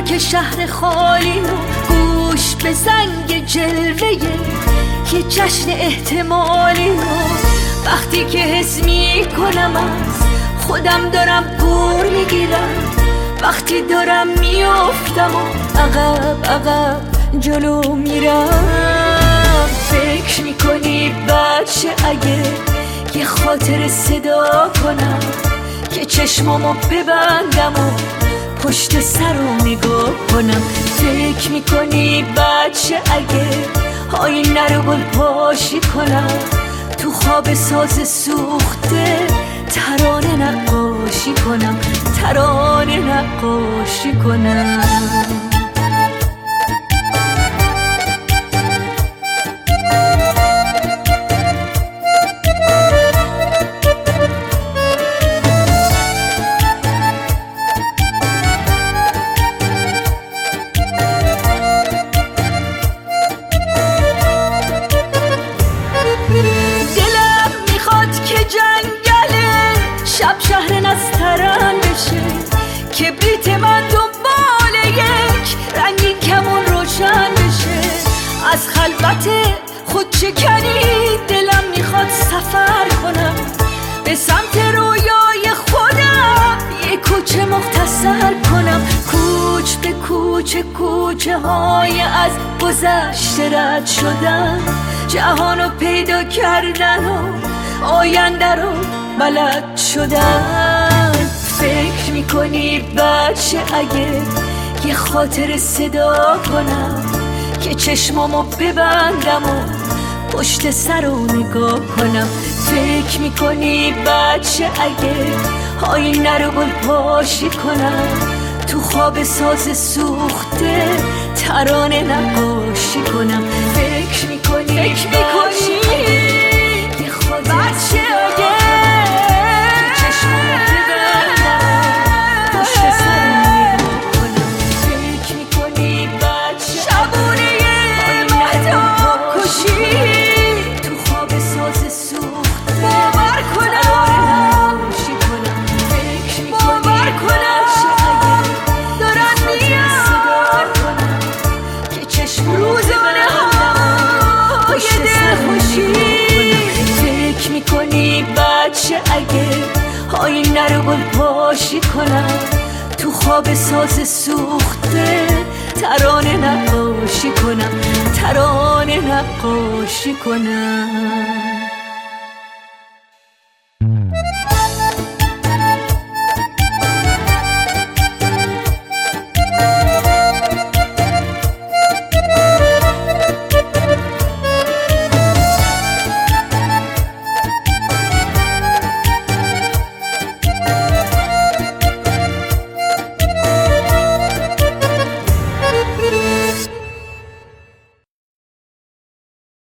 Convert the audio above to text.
که شهر خالی و گوش به زنگ جلوه یه جشن احتمالی و وقتی که حس می کنم از خودم دارم گور میگیرم، وقتی دارم میافتم و عقب جلو میرم. فکر میکنی بچه اگه یه خاطر صدا کنم که چشمامو ببندم و پشت سرو نگاه کنم؟ فکر میکنی بچه اگه آینه رو گل پاشی کنم تو خواب ساز سوخته ترانه نقاشی کنم، ترانه نقاشی کنم؟ شب شهر نسترن بشه، کبریت من دنبال یک رنگین کمون روشن بشه. از خلوت خود چکنی دلم میخواد سفر کنم به سمت رویای خودم، یه کوچه مختصر کنم. کوچ به کوچه، کوچه های از گذشته رد شدن، جهانو پیدا کردن و آینده رو بلد شدن. فکر میکنی بچه اگه یه خاطر صدا کنم که چشمامو ببندم و پشت سر رو نگاه کنم؟ فکر میکنی بچه اگه آینه رو گل پاشی کنم تو خواب ساز سوخته ترانه نقاشی کنم؟ فکر میکنی یه خاطر بچه اگه اگه آینه رو گل پاشی کنم تو خواب ساز سوخته ترانه نقاشی کنم، ترانه نقاشی کنم؟